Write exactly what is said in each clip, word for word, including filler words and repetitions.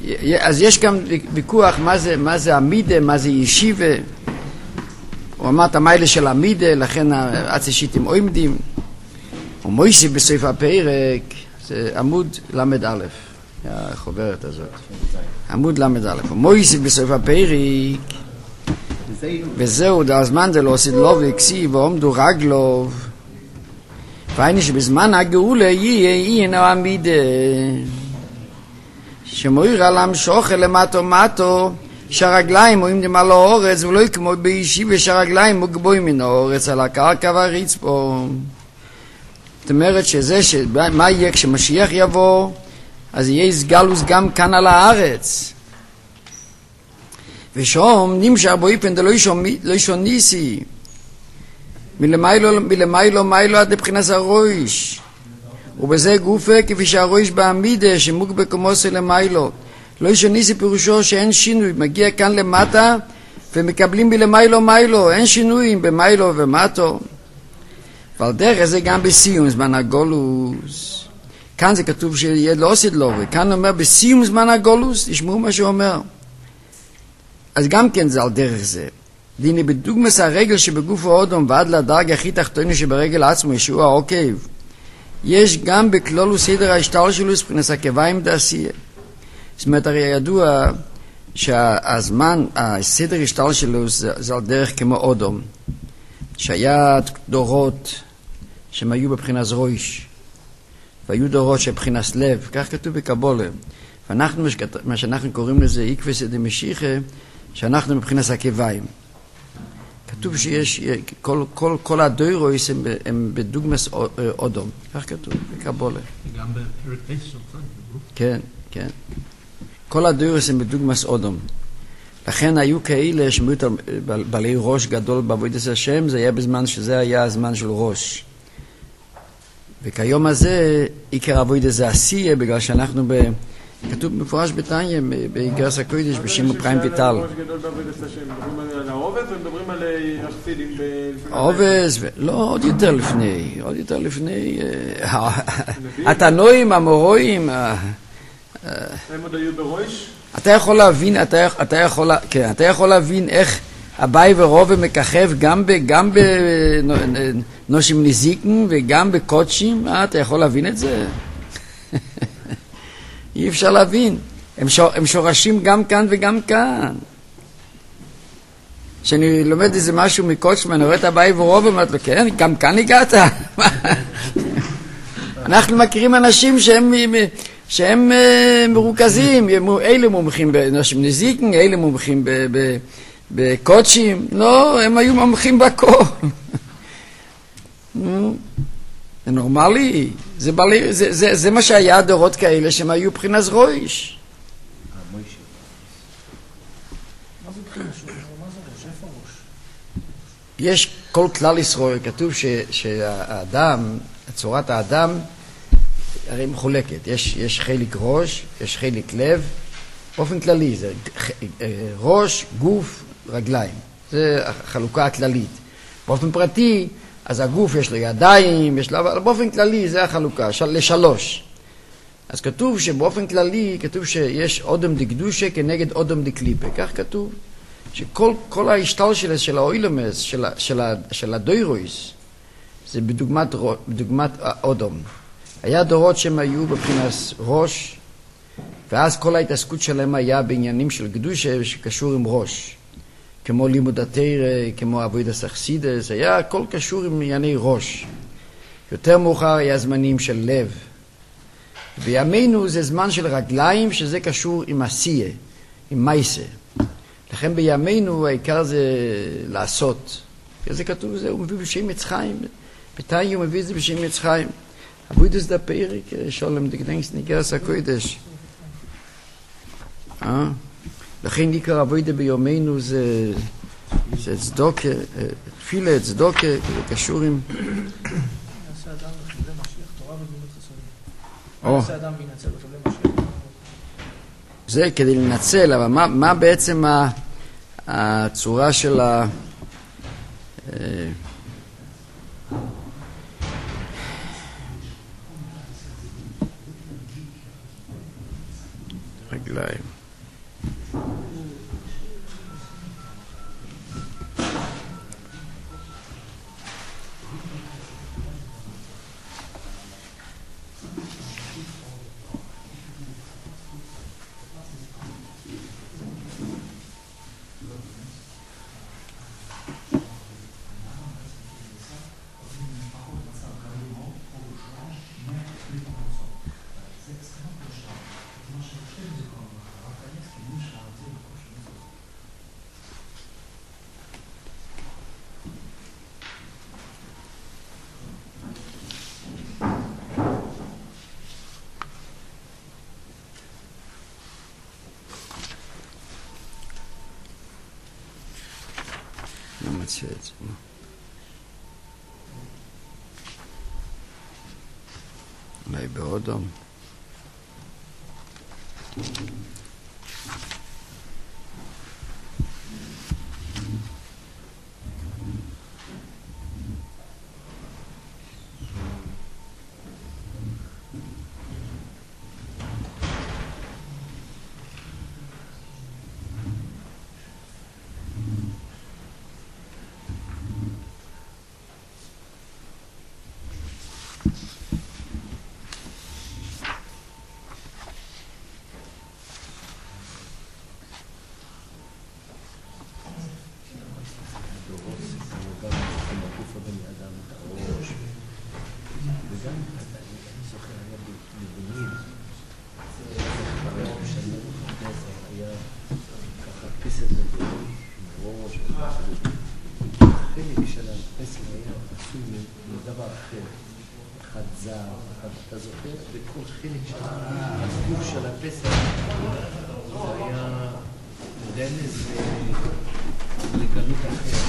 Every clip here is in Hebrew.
אז יש גם ויכוח מה זה, מה זה המידה, מה זה ישיבה. הוא אמר את המיילה של המידה, לכן הצשיתים עומדים. ומויסי בסוף הפרק, זה עמוד למד א', החוברת הזאת. עמוד למד א'. ומויסי בסוף הפרק, וזהו, דה הזמן זה לא עושה לו והקסיב, ועומדו רגלו. והיינו שבזמן הגאולה יהיה, יהיה נאו המידה. שמויר על המשוכה למטו מטו, שהרגליים עומדים על האורץ, ולא כמו בישיבה שהרגליים מוגבוים מן האורץ על הקרקע והרצפה. זאת אומרת שזה, מה יהיה כשמשיח יבוא, אז יהיה סגלוס גם כאן על הארץ. ושום נמשך באופן דלא ישון ניסי, מלמיילו מלמיילו מיילו עד לבחינת הראש. ובזה גופה כפי שהראש בעמידה שמוגבה כמוסי למיילו. לא ישון ניסי פירושו שאין שינוי, מגיע כאן למטה ומקבלים בלמיילו מיילו, אין שינויים במיילו ומטו. ועל דרך זה גם בסיום זמן הגולוס. כאן זה כתוב שיהיה לא עושה לו, וכאן אומר בסיום זמן הגולוס, תשמעו מה שהוא אומר. אז גם כן זה על דרך זה. והנה בדוגמס הרגל שבגוף האודום ועד לדרג הכי תחתוני שברגל עצמו ישוע עוקב. יש גם בכלולו סדר ההשתל שלו מבחינת הכביים דעשייה. זאת אומרת, הרי ידוע שהזמן, הסדר ההשתל שלו זה, זה על דרך כמו אודום. שהיה דורות שהם היו בבחינת ראש, והיו דורות שבבחינת לב, כך כתוב בקבולה. ואנחנו, מה שאנחנו קוראים לזה עקבס דמשיחה, שאנחנו מבחינת הכביים. כתוב שיש, כל, כל, כל הדוירויס הם, הם בדוגמס אודום. כך כתוב בקבולה. גם בפרק עשר, כן, כן. כל הדוירויס הם בדוגמס אודום. לכן היו כאלה שמות בעלי ראש גדול בעבודת השם, זה היה בזמן שזה היה הזמן של ראש. וכיום הזה, עיקר עבודת זה עשייה, בגלל שאנחנו ב... כתוב מפורש בתניא, בגרס הקודש, בשם פריים ויטל. ראש גדול בעבודת השם, מדברים על העובד ומדברים על החסידים? עובד, לא, עוד יותר לפני, עוד יותר לפני, התנועים, המורואים, הם עוד היו בראש? אתה יכול להבין, אתה, אתה יכול, כן, אתה יכול להבין איך אביי ורובה מככב גם ב, גם בנושים נזיקן וגם בקודשים, אה, אתה יכול להבין את זה? אי אפשר להבין. הם, שור, הם שורשים גם כאן וגם כאן. כשאני לומד איזה משהו מקודשם, אני רואה את אביי ורובה, אומרת לו, כן, גם כאן הגעת. אנחנו מכירים אנשים שהם... שהם uh, מרוכזים, אלה מומחים בנושים נזיקן, אלה מומחים בקודשים, לא, הם היו מומחים בכל. זה נורמלי, זה, בלי, זה, זה, זה מה שהיה דורות כאלה שהם היו בחינת ראש. יש כל כלל ישראל, כתוב ש, שהאדם, צורת האדם, הרי מחולקת, יש, יש חלק ראש, יש חלק לב, באופן כללי, זה ראש, גוף, רגליים, זה החלוקה הכללית. באופן פרטי, אז הגוף יש לו ידיים, יש לו, אבל באופן כללי זה החלוקה, של, לשלוש. אז כתוב שבאופן כללי, כתוב שיש אודם דקדושה כנגד אודם דקליפה, כך כתוב, שכל כל ההשתל של, של האוילמס, של, של, של הדוירויס, זה בדוגמת, בדוגמת אודם. היה דורות שהם היו בבחינת ראש, ואז כל ההתעסקות שלהם היה בעניינים של קדושה שקשור עם ראש, כמו לימוד התורה, כמו עבודת החסידות, היה הכל קשור עם ענייני ראש. יותר מאוחר היה זמנים של לב. בימינו זה זמן של רגליים, שזה קשור עם עשייה, עם מייסה. לכן בימינו העיקר זה לעשות. זה כתוב, זה הוא מביא בשם יצחיים, בתניא הוא מביא את זה בשם יצחיים. עבודת דה פרק, שולם דקדנקס ניגרס הקודש. אה? לכן עיקר עבודת ביומנו זה, זה צדוקה, תפילה, צדוקה, זה קשור עם... יעשה אדם וחבלי משיח, תורה וגמילות חסדים. מה יעשה אדם וינצל וחבלי משיח? זה כדי לנצל, אבל מה, מה בעצם הצורה של ה... רגע, שלהם. נמצא את זה. אולי באודום. אתה זוכר, בכל חלק של הגוף של הפסח זה היה רמז לגלות אחרת.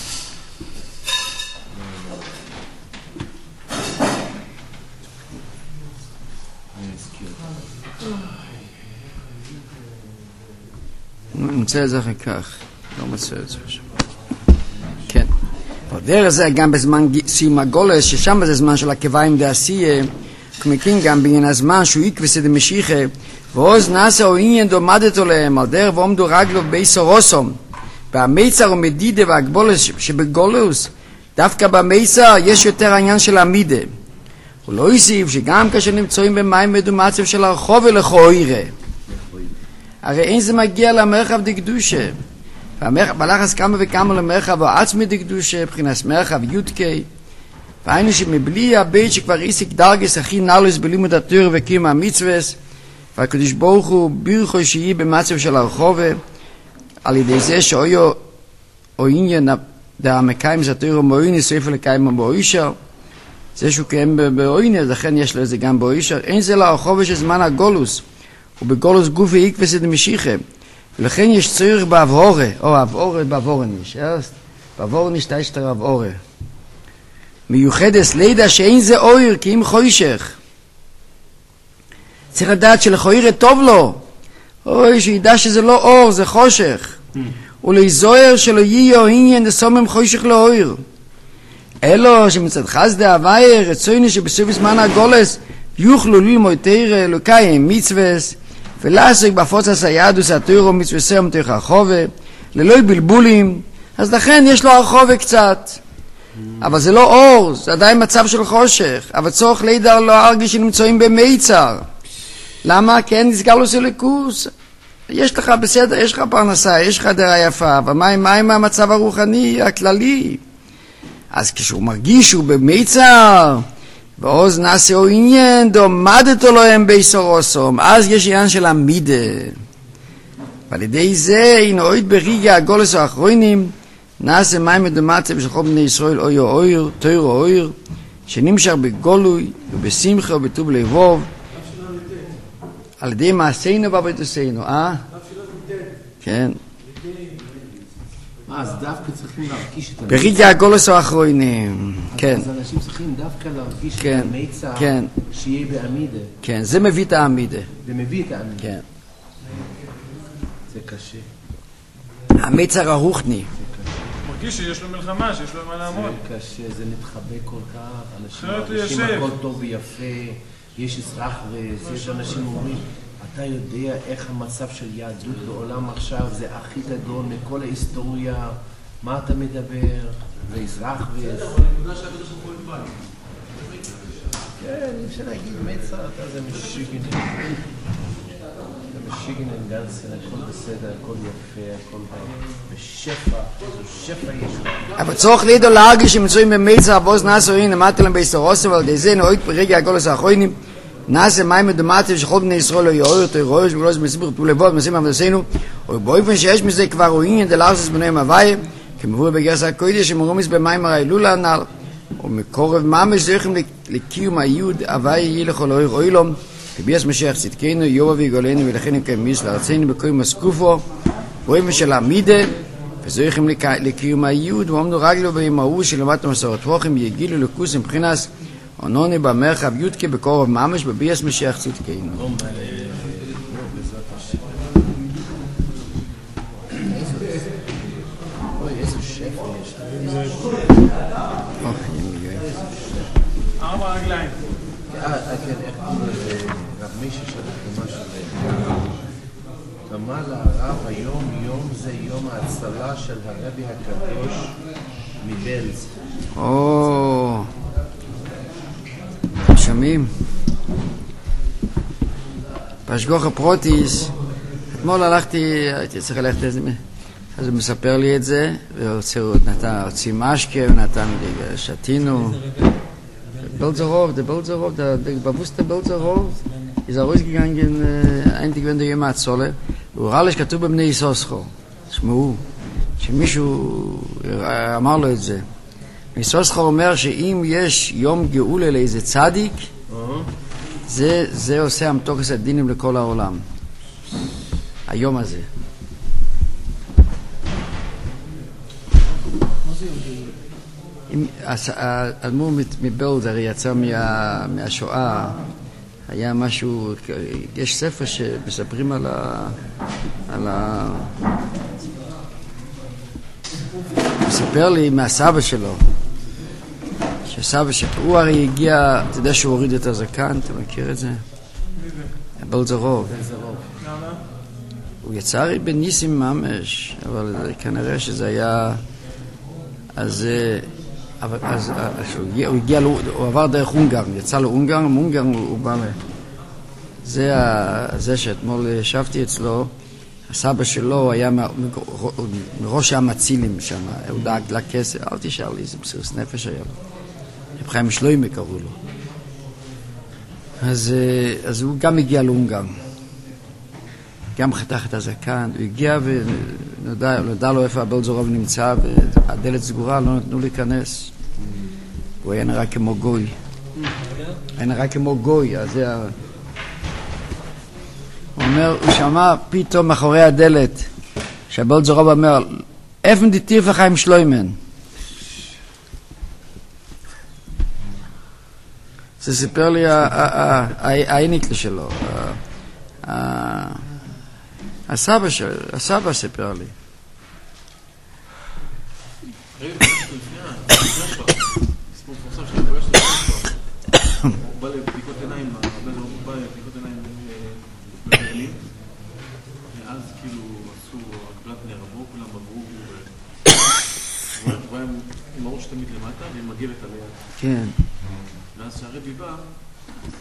נמצא את זה אחר כך, לא מצא את זה שם. כן. דרך זה גם בזמן סיום הגולס, ששם זה זמן של הכבאים דעשייה, כמקין גם בעניין הזמן שהוא יקבס את המשיחה, ועוז נעשה או עניין דומדת עליהם, על דרך ועומדו רגלו בייסו רוסום, והמיצר ומדידה והגבולס שבגולוס, דווקא במיצר יש יותר העניין של המידה. הוא לא יוסיף שגם כאשר נמצאים במים מדומצב של הרחוב ולכוירה, הרי אין זה מגיע למרחב דקדושה, בלחס כמה וכמה למרחב העצמי דקדושה, מבחינת מרחב יודקי, והיינו שמבלי הבית שכבר עיסק דרגס הכי נלוס בלימוד התורה וקיום המצווס, והקדוש ברוך הוא בירכו שיהיה במצב של הרחובה, על ידי זה שאויו או עניין דה מקיים זה התורה מויני ספר לקיים באוישר, זה שהוא קיים באויני, אז לכן יש לו את זה גם באוישר, אין זה לרחובה של זמן הגולוס, ובגולוס גוף ויקבס את המשיחה, ולכן יש צורך באבהורה, או אבהורה באבהורניש, באבהורניש תשתר אבהורה. מיוחדס לידע שאין זה אויר כי אם חוישך. צריך לדעת שלחוירה טוב לו, אוי שידע שזה לא אור, זה חושך. ולזוהר שלא יהיו עניין דסומם חוישך לאויר. אלו שמצד חסדה הוויה רצויני שבסוף זמן הגולס יוכלו ללמוד תורה לקיים מצווס, ולעסק בפוצץ היהדוס התורה מצווסם תוך הרחובה, ללא בלבולים, אז לכן יש לו הרחובה קצת. אבל זה לא אור, זה עדיין מצב של חושך, אבל צורך לידר לא ארגיש שנמצאים במיצר. למה? כי אין נסגר לו סליקוס. יש לך בסדר, יש לך פרנסה, יש לך דרה יפה, אבל מה, מה עם המצב הרוחני הכללי? אז כשהוא מרגיש שהוא במיצר, ועוז נעשה או עניין, דומדת לו הם ביסורוסום, אז יש עניין של המידה. ועל ידי זה, הנה אוהד בריגה הגולס האחרונים, נעשה מים מדומצב של כל בני ישראל אויר אויר, תויר אויר, שנמשך בגולוי ובשמחה ובטוב לבוב, על ידי מעשינו ובתוסינו, אה? כן. אז דווקא צריכים להרגיש את המיצר. בריגה הגולס האחרונים, כן. אז אנשים צריכים דווקא להרגיש את המיצר שיהיה בעמידה. כן, זה מביא את העמידה. זה מביא את העמידה. כן. זה קשה. המיצר הרוחני. מרגיש שיש לו מלחמה, שיש לו מה לעמוד. זה קשה, זה מתחבא כל כך, אנשים מרגישים הכל טוב ויפה, יש אסרח ויש אנשים אומרים, אתה יודע איך המצב של יהדות בעולם עכשיו זה הכי גדול מכל ההיסטוריה? מה אתה מדבר? זה אזרח ו... כן, אי אפשר להגיד מצע, אתה זה משיגן. זה משיגן אין גנצן, הכל בסדר, הכל יפה, הכל בשפע, איזו שפע יש. אבל צורך לידו להרגיש שמצויים במצע, אבוז נעשו הנה, אמרתי להם בהיסטורוסים, אבל די נועד ברגע הגולס האחרונים, נעשה מים מדומטים שכל בני ישראל לא יאור יותר רויש ולא מסביר ולבוד משים עבדסינו, ובאופן שיש מזה כבר רואים דלארסס בניהם הוואי, כמבוא בגרסה הקודש שמרומיס במים הראילולה הנ"ל, ומקורב ממש זוכים לקיום היוד הוואי יהיה לכל אויר אוילום, כביאס משיח צדקנו יובה ויגולנו ולכן כמיס לארצנו בקוי מסקופו, באופן של עמידה, וזוכים לקיום היוד, ועומדו רגלו באמהות שלמדת מסורת רוחם יגילו לכוס מבחינס, עונוני במרחב יודקי בקורב ממש בביאס משיח צדקנו. ארבע רגליים. רב מישהו שלך משהו אמר לרב היום יום זה יום ההצלה של הרבי הקדוש מבלז. או שומעים? פשגוח הפרוטיס, אתמול הלכתי, הייתי צריך ללכת איזה, אז הוא מספר לי את זה, והוא נתן הוציא משקה, ונתן לי שתינו. Belzerov, der Belzerov, der, der bewusste Belzerov, ist er rausgegangen, äh, einzig wenn der jemand solle, und alles כתוב בבני יששכר. תשמעו, שמישהו אמר לו את זה. יששכר אומר שאם יש יום גאולה לאיזה צדיק, זה, זה עושה המתוקס הדינים לכל העולם. היום הזה. האדמו"ר מבלז הרי יצא מה, מהשואה, היה משהו, יש ספר שמספרים על ה... על ה... הוא סיפר לי מהסבא שלו, שסבא שלו, הוא הרי הגיע, אתה יודע שהוא הוריד את הזקן, אתה מכיר את זה? בלזרוב. הוא יצא הרי בניסים ממש, אבל כנראה שזה היה... אז... אבל אז הוא הגיע, הוא הגיע, הוא עבר דרך הונגר, יצא להונגר, מהונגר הוא בא ל... זה, זה שאתמול ישבתי אצלו, הסבא שלו היה מראש המצילים שם, הוא דאג לכסף, אל תשאר לי, זה מסירות נפש היה. רב חיים שלוימי קראו לו. אז, אז הוא גם הגיע להונגר. גם חתך את הזקן, הוא הגיע ונודע נודע לו איפה הבלזרוב נמצא, והדלת סגורה, לא נתנו להיכנס. הוא היה נראה כמו גוי. היה נראה כמו גוי, אז זה... הוא אומר, הוא שמע פתאום מאחורי הדלת, שהבלזרוב אומר, איפה דתיף לחיים שלוימן? זה סיפר לי האיניקל שלו. הסבא של, הסבא סיפר לי. הוא בא לבדיקות עיניים, הוא בא לבדיקות עיניים בברלין, ואז כאילו עשו הגבלת נרבו, כולם עברו, והוא היה עם הראש תמיד למטה, ועם מגבת על היד. כן. ואז שהרבי בא,